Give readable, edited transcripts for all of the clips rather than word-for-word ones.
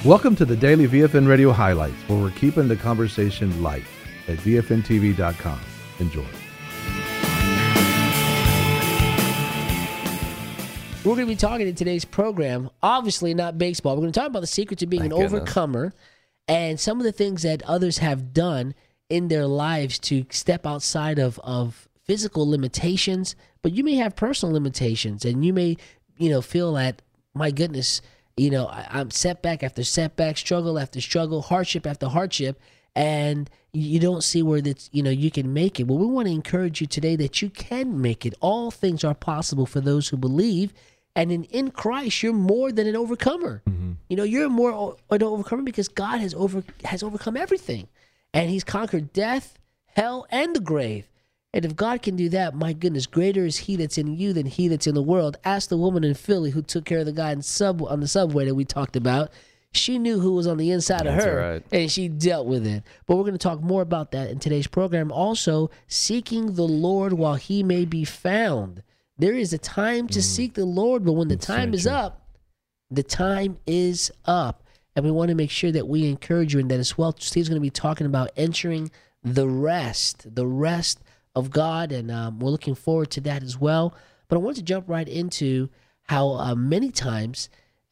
Welcome to the Daily VFN Radio Highlights, where we're keeping the conversation light at VFNTV.com. Enjoy. We're going to be talking in today's program, obviously not baseball. We're going to talk about the secret to being an overcomer and some of the things that others have done in their lives to step outside of physical limitations. But you may have personal limitations, and you may, feel that, my goodness, I'm setback after setback, struggle after struggle, hardship after hardship, and you don't see where that's, you can make it. Well, we want to encourage you today that you can make it. All things are possible for those who believe, and in Christ, you're more than an overcomer. Mm-hmm. You're more an overcomer because God has overcome everything, and He's conquered death, hell, and the grave. And if God can do that, my goodness, greater is He that's in you than he that's in the world. Ask the woman in Philly who took care of the guy on the subway that we talked about. She knew who was on the inside of her, and she dealt with it. But we're going to talk more about that in today's program. Also, seeking the Lord while He may be found. There is a time to seek the Lord, but when the time is up, the time is up. And we want to make sure that we encourage you in that as well. Steve's going to be talking about entering the rest of God, and we're looking forward to that as well. But I want to jump right into how many times,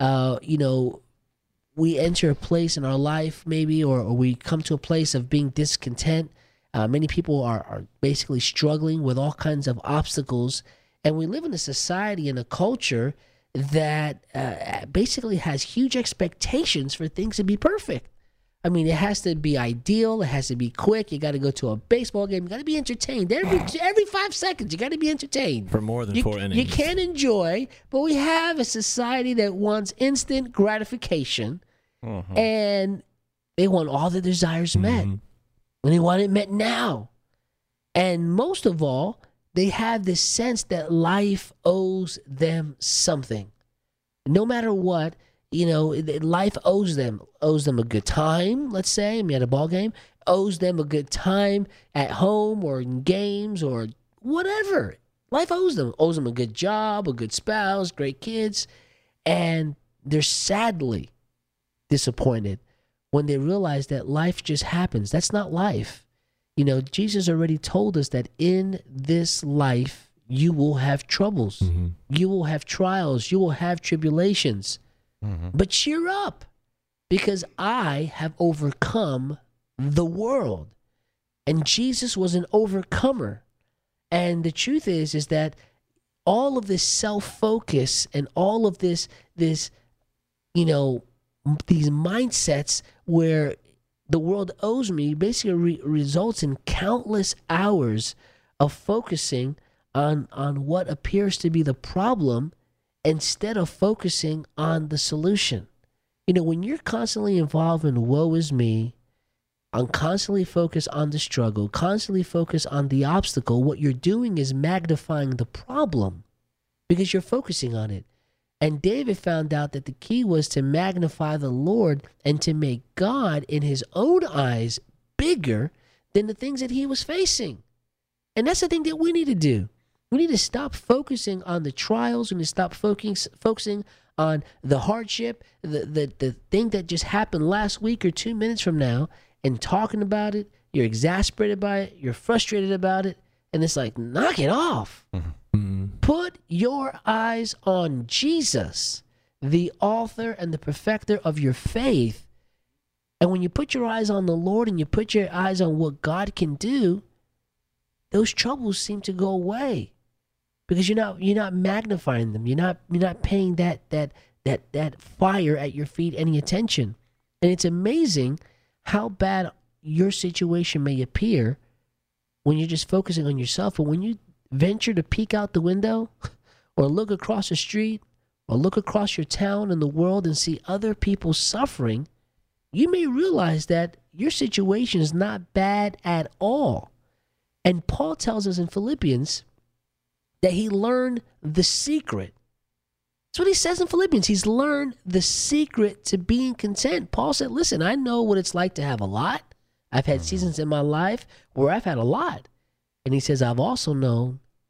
we enter a place in our life maybe, or we come to a place of being discontent. Many people are basically struggling with all kinds of obstacles, and we live in a society and a culture that basically has huge expectations for things to be perfect. I mean, it has to be ideal. It has to be quick. You got to go to a baseball game. You got to be entertained. Every 5 seconds, you got to be entertained. For more than 4 innings. You can't enjoy, but we have a society that wants instant gratification, and they want all their desires met, and they want it met now. And most of all, they have this sense that life owes them something. No matter what, life owes them a good time, let's say, at a ball game, owes them a good time at home or in games or whatever. Life owes them a good job, a good spouse, great kids, and they're sadly disappointed when they realize that life just happens. That's not life. Jesus already told us that in this life, you will have troubles. Mm-hmm. You will have trials. You will have tribulations. Mm-hmm. But cheer up, because I have overcome the world. And Jesus was an overcomer. And the truth is that all of this self-focus and all of this these mindsets where the world owes me basically results in countless hours of focusing on what appears to be the problem instead of focusing on the solution. When you're constantly involved in woe is me, constantly focused on the struggle, constantly focused on the obstacle, what you're doing is magnifying the problem because you're focusing on it. And David found out that the key was to magnify the Lord and to make God in his own eyes bigger than the things that he was facing. And that's the thing that we need to do. We need to stop focusing on the trials. We need to stop focusing on the hardship, the thing that just happened last week or 2 minutes from now, and talking about it. You're exasperated by it. You're frustrated about it. And it's like, knock it off. Mm-hmm. Put your eyes on Jesus, the author and the perfecter of your faith. And when you put your eyes on the Lord and you put your eyes on what God can do, those troubles seem to go away. Because you're not magnifying them. You're not paying that fire at your feet any attention. And it's amazing how bad your situation may appear when you're just focusing on yourself. But when you venture to peek out the window or look across the street or look across your town and the world and see other people suffering, you may realize that your situation is not bad at all. And Paul tells us in Philippians that he learned the secret. That's what he says in Philippians. He's learned the secret to being content. Paul said, listen, I know what it's like to have a lot. I've had seasons in my life where I've had a lot. And he says, I've also known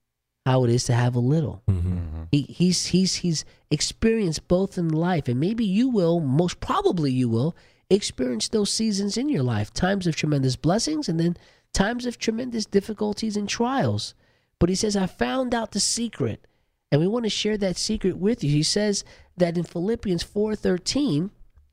how it is to have a little. Mm-hmm. He's experienced both in life, and maybe you will, most probably you will, experience those seasons in your life, times of tremendous blessings and then times of tremendous difficulties and trials. But he says, I found out the secret, and we want to share that secret with you. He says that in Philippians 4:13,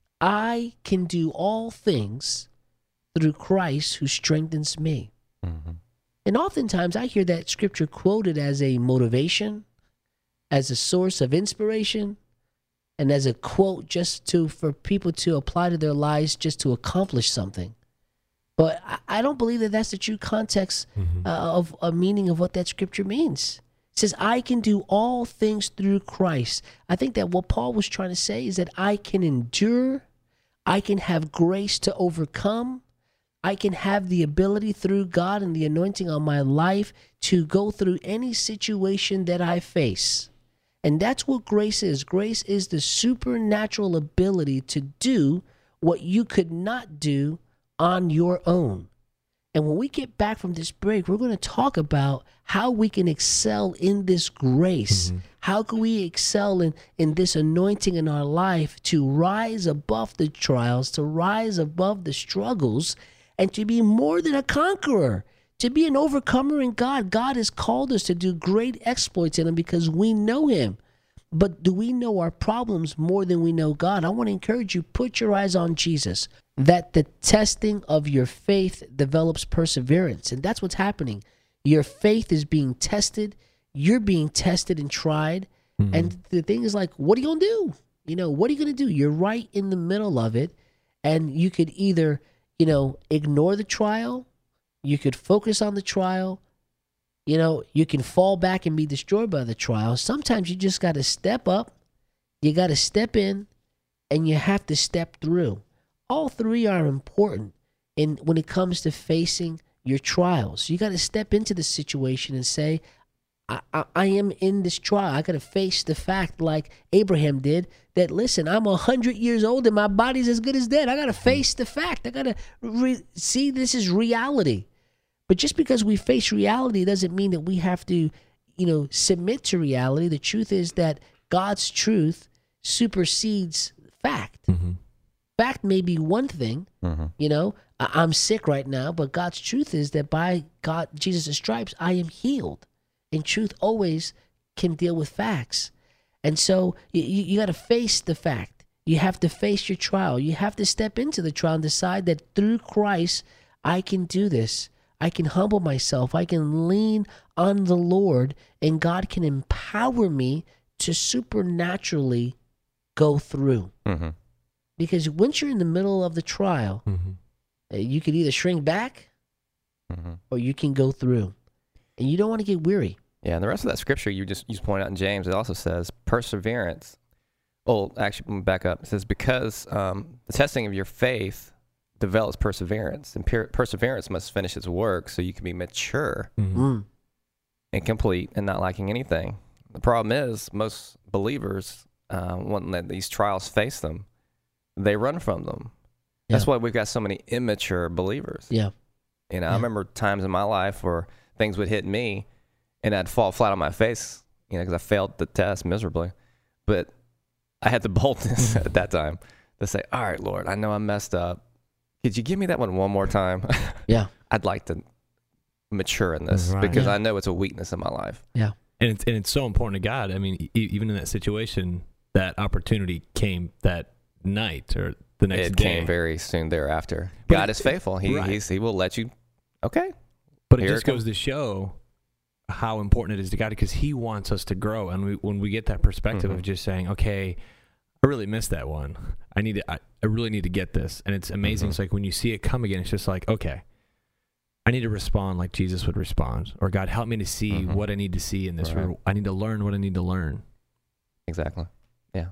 I can do all things through Christ who strengthens me. Mm-hmm. And oftentimes I hear that scripture quoted as a motivation, as a source of inspiration, and as a quote just for people to apply to their lives just to accomplish something. But I don't believe that that's the true context of a meaning of what that scripture means. It says, I can do all things through Christ. I think that what Paul was trying to say is that I can endure, I can have grace to overcome, I can have the ability through God and the anointing on my life to go through any situation that I face. And that's what grace is. Grace is the supernatural ability to do what you could not do on your own. And when we get back from this break, we're going to talk about how we can excel in this grace. How can we excel in this anointing in our life to rise above the trials, to rise above the struggles, and to be more than a conqueror, to be an overcomer in God. God has called us to do great exploits in him because we know him. But do we know our problems more than we know God? I want to encourage you, put your eyes on Jesus, that the testing of your faith develops perseverance. And that's what's happening. Your faith is being tested. You're being tested and tried. And the thing is like, what are you going to do? You know, what are you going to do? You're right in the middle of it. And you could either, ignore the trial. You could focus on the trial. You can fall back and be destroyed by the trial. Sometimes you just got to step up. You got to step in, and you have to step through. All three are important when it comes to facing your trials. You got to step into the situation and say, I am in this trial. I got to face the fact, like Abraham did, that, listen, I'm 100 years old and my body's as good as dead. I got to face the fact. I got to see this is reality. But just because we face reality doesn't mean that we have to, submit to reality. The truth is that God's truth supersedes fact. Fact may be one thing, I'm sick right now, but God's truth is that by Jesus' stripes, I am healed. And truth always can deal with facts. And so you got to face the fact. You have to face your trial. You have to step into the trial and decide that through Christ, I can do this. I can humble myself. I can lean on the Lord, and God can empower me to supernaturally go through. Because once you're in the middle of the trial, you can either shrink back or you can go through. And you don't want to get weary. Yeah, and the rest of that scripture you just pointed out in James, it also says perseverance. Oh, actually, let me back up. It says because the testing of your faith develops perseverance, and perseverance must finish its work so you can be mature and complete and not lacking anything. The problem is most believers, when these trials face them, they run from them. Yeah. That's why we've got so many immature believers. Yeah. I remember times in my life where things would hit me and I'd fall flat on my face, because I failed the test miserably. But I had the boldness at that time to say, all right, Lord, I know I messed up. Could you give me that one more time? Yeah. I'd like to mature in this because I know it's a weakness in my life. Yeah. And it's so important to God. I mean, even in that situation, that opportunity came that night or the next day. It came very soon thereafter. But God is faithful. He will let you. Okay. But it just goes to show how important it is to God, because he wants us to grow. And when we get that perspective of just saying, okay, I really missed that one. I really need to get this. And it's amazing. It's like when you see it come again, it's just like, okay, I need to respond like Jesus would respond, or God, help me to see what I need to see in this. Right. I need to learn what I need to learn. Exactly. Yeah.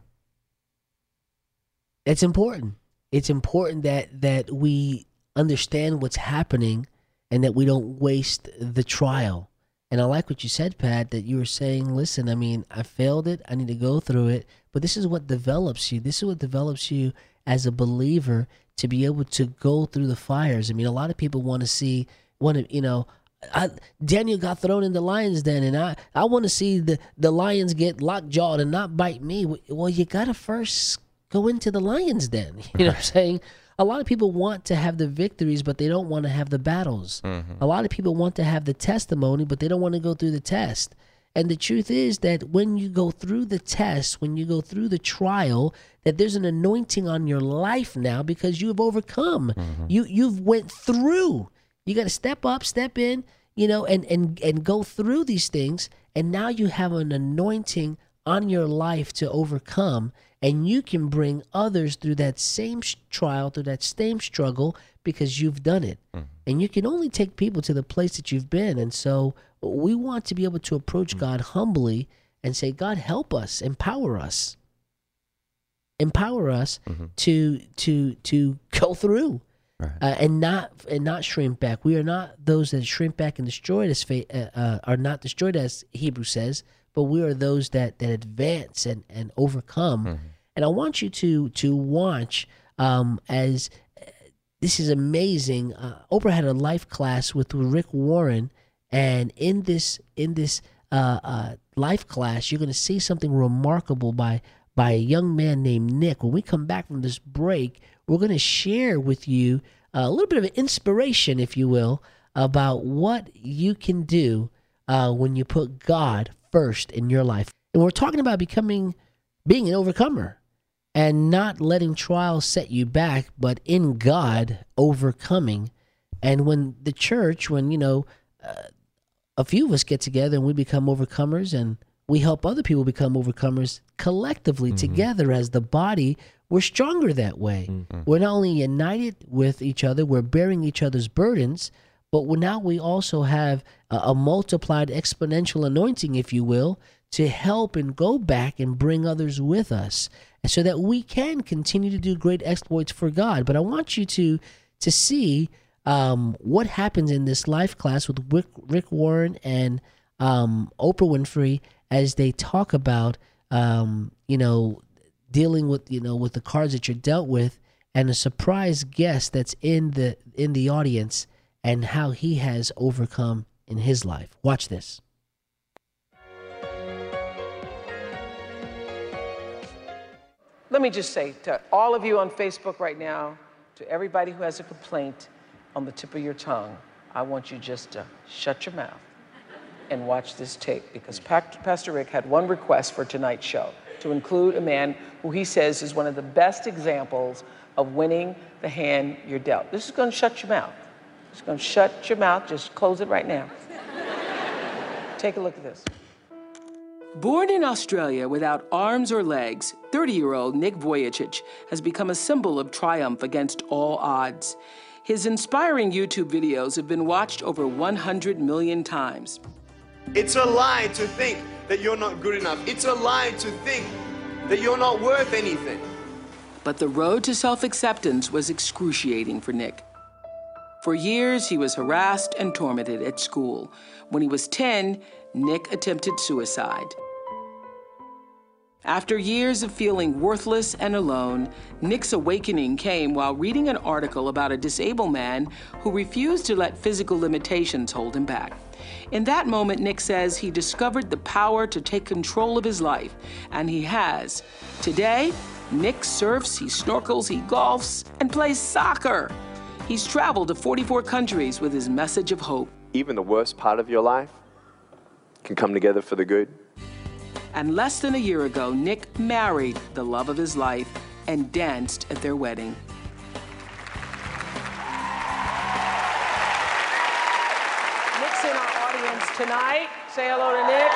It's important. It's important that we understand what's happening and that we don't waste the trial. And I like what you said, Pat, that you were saying, listen, I mean, I failed it. I need to go through it. But this is what develops you. This is what develops you as a believer to be able to go through the fires. I mean, a lot of people want to, Daniel got thrown in the lion's den, and I want to see the lions get lockjawed and not bite me. Well, you got to first go into the lion's den. You know what I'm saying? A lot of people want to have the victories, but they don't want to have the battles. A lot of people want to have the testimony, but they don't want to go through the test. And the truth is that when you go through the test, when you go through the trial, that there's an anointing on your life now because you've overcome. You've went through. You got to step up, step in, you know, and go through these things. And now you have an anointing on your life to overcome. And you can bring others through that same trial, through that same struggle, because you've done it. And you can only take people to the place that you've been. And so we want to be able to approach God humbly and say, God, help us, empower us. Empower us to go through. Right. And not shrink back. We are not those that shrink back and destroyed as are not destroyed, as Hebrew says, but we are those that advance and overcome. And I want you to watch as this is amazing. Oprah had a life class with Rick Warren, and in this life class, you're going to see something remarkable by a young man named Nick. When we come back from this break, we're going to share with you a little bit of an inspiration, if you will, about what you can do when you put God first in your life. And we're talking about being an overcomer and not letting trials set you back, but in God overcoming. And when the church, a few of us get together and we become overcomers and we help other people become overcomers collectively together as the body, we're stronger that way. We're not only united with each other, we're bearing each other's burdens, but now we also have a multiplied exponential anointing, if you will, to help and go back and bring others with us so that we can continue to do great exploits for God. But I want you to see what happens in this life class with Rick Warren and Oprah Winfrey as they talk about, dealing with, with the cards that you're dealt with, and a surprise guest that's in the audience and how he has overcome in his life. Watch this. Let me just say to all of you on Facebook right now, to everybody who has a complaint on the tip of your tongue, I want you just to shut your mouth and watch this tape, because Pastor Rick had one request for tonight's show, to include a man who he says is one of the best examples of winning the hand you're dealt. This is going to shut your mouth. It's going to shut your mouth. Just close it right now. Take a look at this. Born in Australia without arms or legs, 30-year-old Nick Vujicic has become a symbol of triumph against all odds. His inspiring YouTube videos have been watched over 100 million times. It's a lie to think that you're not good enough. It's a lie to think that you're not worth anything. But the road to self-acceptance was excruciating for Nick. For years, he was harassed and tormented at school. When he was 10, Nick attempted suicide. After years of feeling worthless and alone, Nick's awakening came while reading an article about a disabled man who refused to let physical limitations hold him back. In that moment, Nick says he discovered the power to take control of his life, and he has. Today, Nick surfs, he snorkels, he golfs, and plays soccer. He's traveled to 44 countries with his message of hope. Even the worst part of your life can come together for the good. And less than a year ago, Nick married the love of his life and danced at their wedding. Nick's in our audience tonight. Say hello to Nick.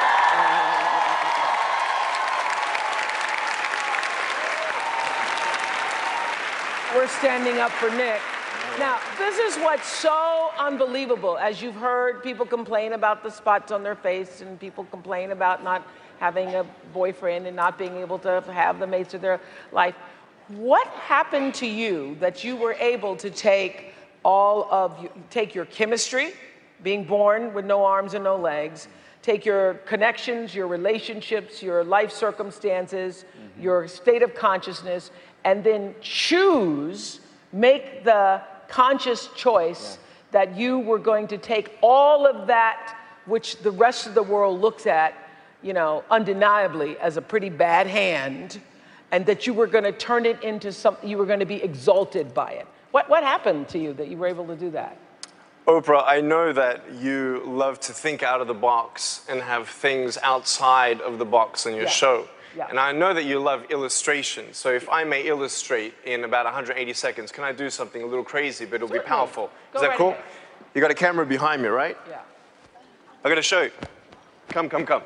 We're standing up for Nick. Now, this is what's so unbelievable. As you've heard, people complain about the spots on their face, and people complain about not having a boyfriend and not being able to have the mates of their life. What happened to you that you were able to take your chemistry, being born with no arms and no legs, take your connections, your relationships, your life circumstances, your state of consciousness, and then make the conscious choice that you were going to take all of that, which the rest of the world looks at, you know, undeniably as a pretty bad hand, and that you were going to turn it into something, you were going to be exalted by it. What happened to you that you were able to do that? Oprah, I know that you love to think out of the box and have things outside of the box in your show. Yeah. And I know that you love illustration. So if I may illustrate in about 180 seconds, can I do something a little crazy, but it'll be powerful? Go Is that right cool? ahead. You got a camera behind me, right? Yeah. I got to show you. Come.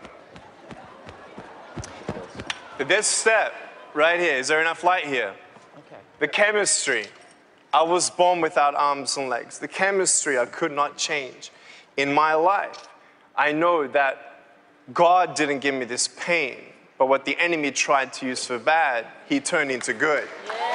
This step right here, is there enough light here? Okay. The chemistry. I was born without arms and legs. The chemistry I could not change. In my life, I know that God didn't give me this pain, but what the enemy tried to use for bad, he turned into good.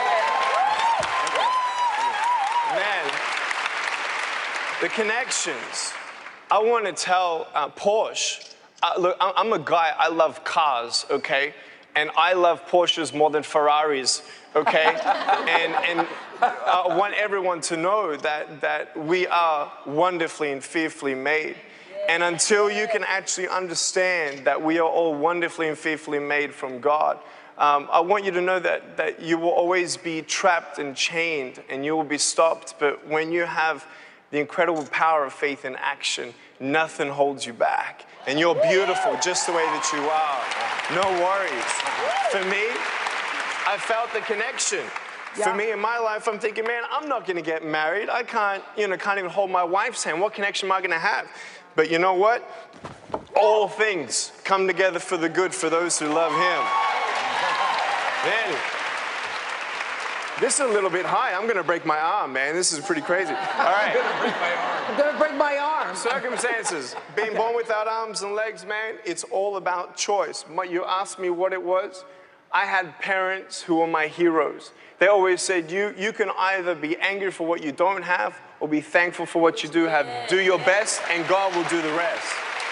Man, the connections. I want to tell Porsche, look, I'm a guy, I love cars, okay? And I love Porsches more than Ferraris, okay? and I want everyone to know that we are wonderfully and fearfully made. And until you can actually understand that we are all wonderfully and fearfully made from God, I want you to know that you will always be trapped and chained and you will be stopped. But when you have the incredible power of faith in action, nothing holds you back. And you're beautiful just the way that you are. No worries. For me, I felt the connection. For me, in my life, I'm thinking, man, I'm not going to get married. I can't even hold my wife's hand. What connection am I going to have? But you know what? All things come together for the good for those who love him. Man, this is a little bit high. I'm going to break my arm, man. This is pretty crazy. All right. I'm going to break my arm. Circumstances. Being born without arms and legs, man, it's all about choice. You asked me what it was. I had parents who were my heroes. They always said, you can either be angry for what you don't have or be thankful for what you do have. Do your best and God will do the rest.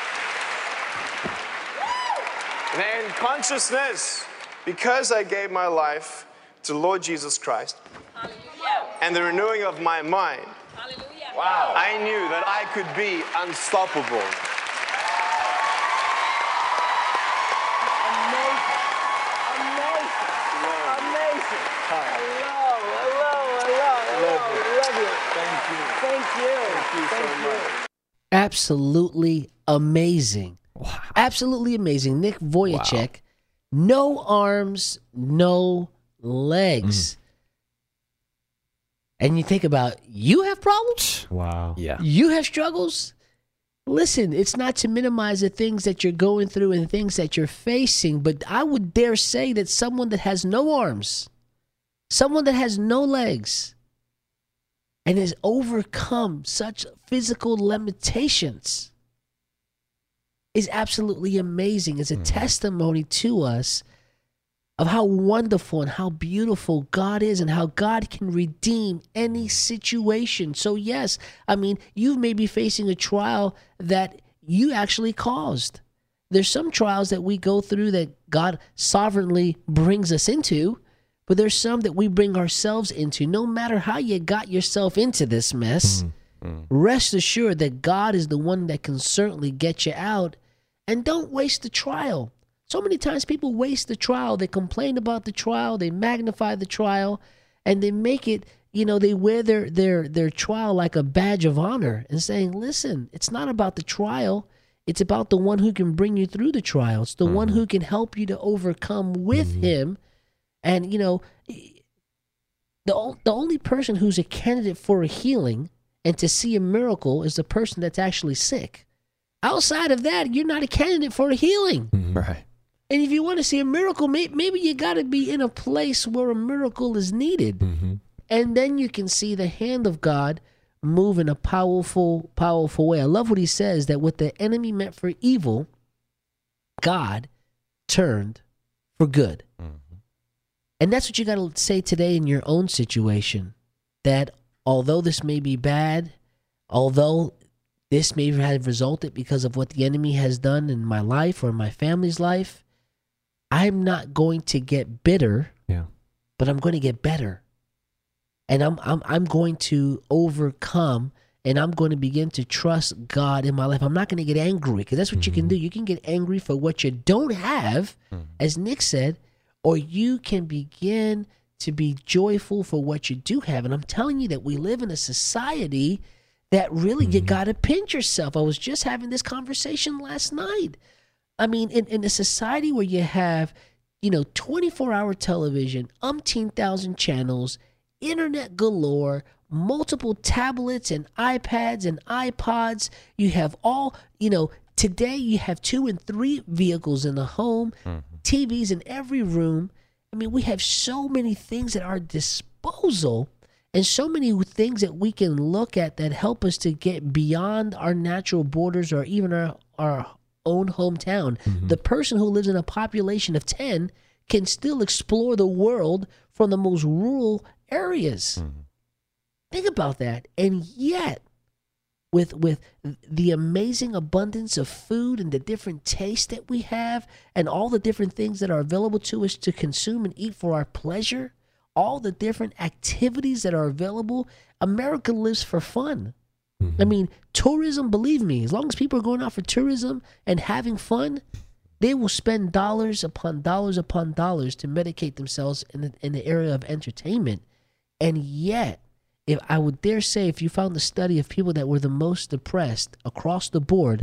Then consciousness, because I gave my life to Lord Jesus Christ and the renewing of my mind, wow, I knew that I could be unstoppable. Absolutely amazing. Wow. Absolutely amazing. Nick Vujicic, no arms, no legs. And you think about, you have problems? Wow. Yeah. You have struggles? Listen, it's not to minimize the things that you're going through and things that you're facing, but I would dare say that someone that has no arms, someone that has no legs, and has overcome such physical limitations is absolutely amazing. It's a testimony to us of how wonderful and how beautiful God is and how God can redeem any situation. So yes, I mean, you may be facing a trial that you actually caused. There's some trials that we go through that God sovereignly brings us into, but there's some that we bring ourselves into. No matter how you got yourself into this mess, rest assured that God is the one that can certainly get you out. And don't waste the trial. So many times people waste the trial. They complain about the trial. They magnify the trial. And they make it, they wear their trial like a badge of honor and saying, listen, it's not about the trial. It's about the one who can bring you through the trial. It's the one who can help you to overcome with him. And, the only person who's a candidate for a healing and to see a miracle is the person that's actually sick. Outside of that, you're not a candidate for a healing. Right. And if you want to see a miracle, maybe you got to be in a place where a miracle is needed. And then you can see the hand of God move in a powerful, powerful way. I love what he says, that what the enemy meant for evil, God turned for good. And that's what you got to say today in your own situation, that although this may be bad, although this may have resulted because of what the enemy has done in my life or in my family's life, I'm not going to get bitter, but I'm going to get better. And I'm going to overcome and I'm going to begin to trust God in my life. I'm not going to get angry, because that's what you can do. You can get angry for what you don't have, as Nick said, or you can begin to be joyful for what you do have. And I'm telling you that we live in a society that really you got to pinch yourself. I was just having this conversation last night. I mean, in a society where you have, 24-hour television, umpteen thousand channels, internet galore, multiple tablets and iPads and iPods. You have all, today you have 2 and 3 vehicles in the home, TVs in every room. I mean, we have so many things at our disposal and so many things that we can look at that help us to get beyond our natural borders or even our own hometown. The person who lives in a population of 10 can still explore the world from the most rural areas. Think about that. And yet, with the amazing abundance of food and the different tastes that we have and all the different things that are available to us to consume and eat for our pleasure, all the different activities that are available, America lives for fun. I mean, tourism, believe me, as long as people are going out for tourism and having fun, they will spend dollars upon dollars to medicate themselves in the area of entertainment. And yet, if I would dare say, if you found the study of people that were the most depressed across the board,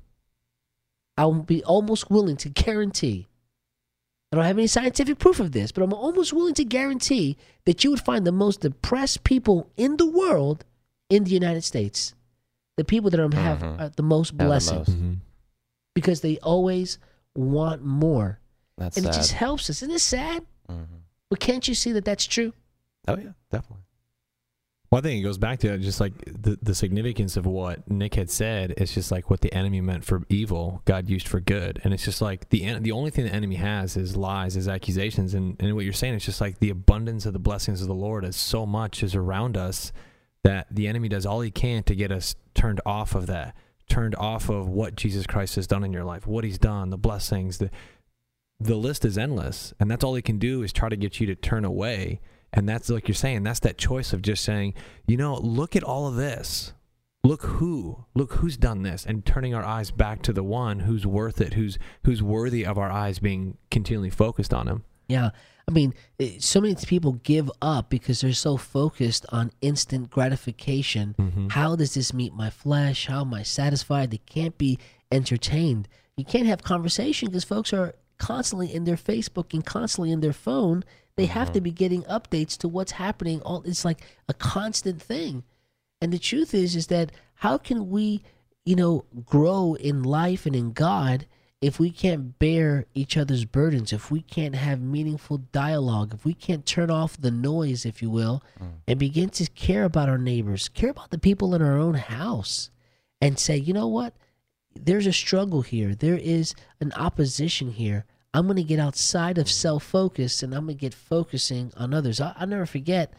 I would be almost willing to guarantee, I don't have any scientific proof of this, but I'm almost willing to guarantee that you would find the most depressed people in the world in the United States. The people that have the most blessings. Because they always want more. That's and sad. It just helps us. Isn't it sad? But can't you see that that's true? Oh, yeah, definitely. Well, I think it goes back to just like the significance of what Nick had said. It's just like what the enemy meant for evil, God used for good. And it's just like the only thing the enemy has is lies, is accusations. And what you're saying is just like the abundance of the blessings of the Lord is so much is around us that the enemy does all he can to get us turned off of that, turned off of what Jesus Christ has done in your life, what he's done, the blessings. The list is endless. And that's all he can do is try to get you to turn away. And that's like you're saying, that's that choice of just saying, look at all of this. Look who's done this, and turning our eyes back to the one who's worth it, who's worthy of our eyes being continually focused on him. Yeah. I mean, so many people give up because they're so focused on instant gratification. How does this meet my flesh? How am I satisfied? They can't be entertained. You can't have conversation because folks are constantly in their Facebook and constantly in their phone. They have to be getting updates to what's happening. It's like a constant thing. And the truth is that how can we, grow in life and in God if we can't bear each other's burdens, if we can't have meaningful dialogue, if we can't turn off the noise, if you will, and begin to care about our neighbors, care about the people in our own house, and say, you know what? There's a struggle here. There is an opposition here. I'm going to get outside of self-focus and I'm going to get focusing on others. I'll never forget,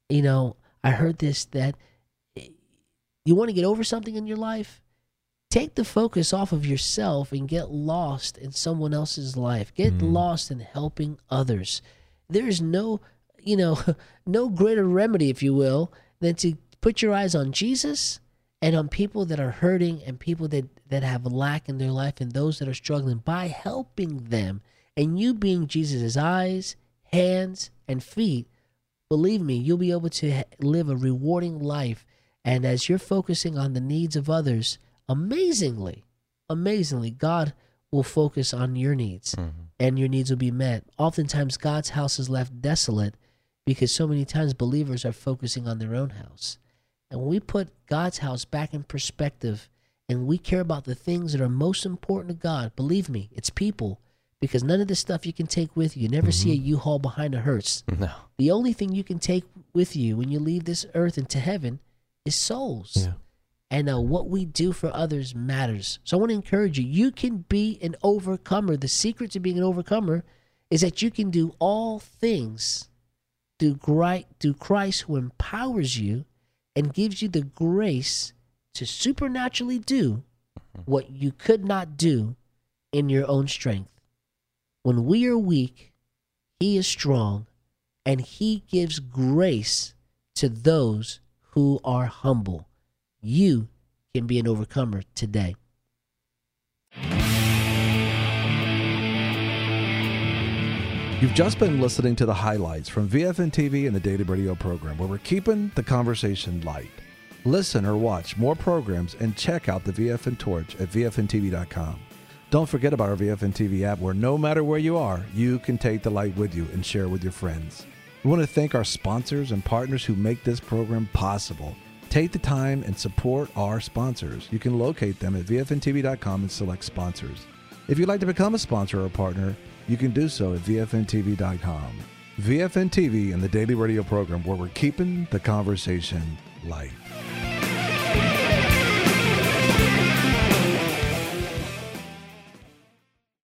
I heard this, that you want to get over something in your life? Take the focus off of yourself and get lost in someone else's life. Get lost in helping others. There is no greater remedy, if you will, than to put your eyes on Jesus and on people that are hurting and people that have lack in their life and those that are struggling, by helping them. And you being Jesus' eyes, hands, and feet, believe me, you'll be able to live a rewarding life. And as you're focusing on the needs of others, amazingly, God will focus on your needs, and your needs will be met. Oftentimes, God's house is left desolate because so many times believers are focusing on their own house. And when we put God's house back in perspective and we care about the things that are most important to God, believe me, it's people. Because none of the stuff you can take with you, you never see a U-Haul behind a hearse. No. The only thing you can take with you when you leave this earth into heaven is souls. Yeah. And what we do for others matters. So I want to encourage you. You can be an overcomer. The secret to being an overcomer is that you can do all things through Christ who empowers you and gives you the grace to supernaturally do what you could not do in your own strength. When we are weak, he is strong, and he gives grace to those who are humble. you can be an overcomer today. You've just been listening to the highlights from VFN TV and the Daily Radio program, where we're keeping the conversation light. Listen or watch more programs and check out the VFN Torch at VFNTV.com. Don't forget about our VFN TV app, where no matter where you are, you can take the light with you and share with your friends. We want to thank our sponsors and partners who make this program possible. Take the time and support our sponsors. You can locate them at VFNTV.com and select sponsors. If you'd like to become a sponsor or a partner, you can do so at VFNTV.com. VFN TV and the Daily Radio program, where we're keeping the conversation light.